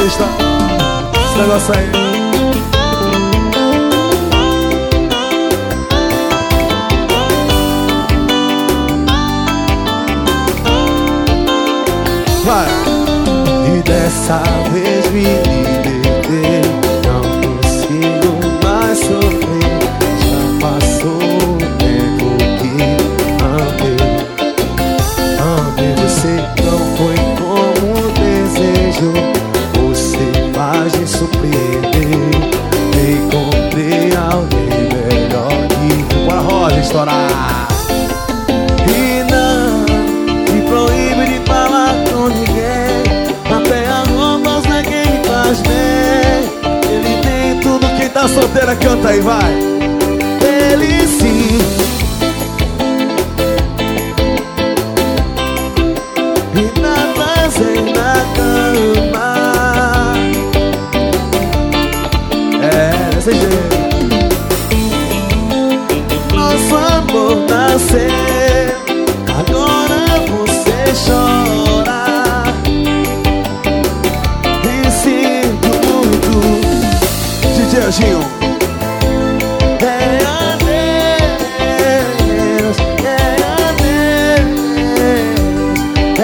Paulista. Esse negócio aí. Vai. E dessa vez me libertei, não consigo mais sofrer. Já passou o tempo que amei você, não foi como desejo. Você faz me surpreender. Encontrei alguém melhor que tu. Bora, Roger, estourar. E não me proíbe de falar com ninguém. Até a roupa é quem me faz bem. Ele tem tudo. Quem tá solteira canta aí, vai. Ele sim. E nada sem na cama. É, desse jeito. Nosso amor nasceu, agora você chora. E sinto muito. DJ Anjinho. É adeus, é adeus, é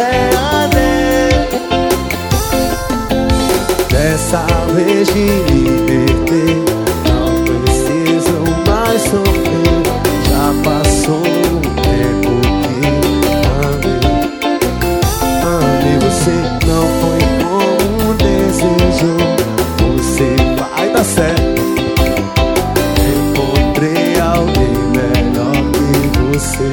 adeus. Dessa vez me libertei, não preciso mais sofrer. Já passou o tempo que amei você, não foi como desejo. Você Vai dar certo. encontrei alguém melhor que você.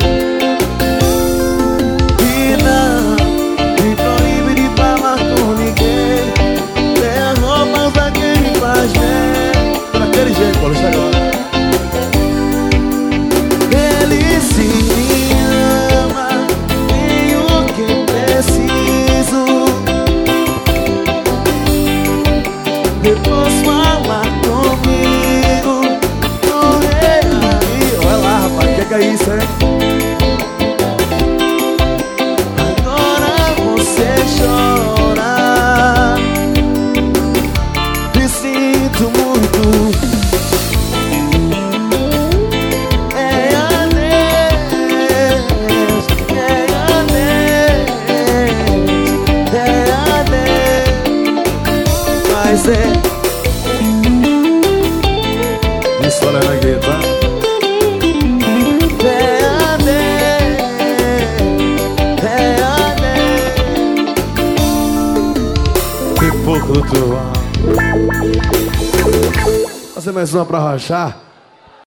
E não me proíbe de falar com ninguém. Tem as roupas a quem me faz bem. Daquele jeito, Paulista, agora. Ele se me ama, tenho o que preciso. Depois falar comigo. Correr ali. Olha lá, rapaz, que é isso, hein? Agora você chora. Me sinto muito. É adeus, é adeus, é adeus. Mas é Isso, olha aqui, tá? que pouco tu ama. Fazer mais uma pra rachar.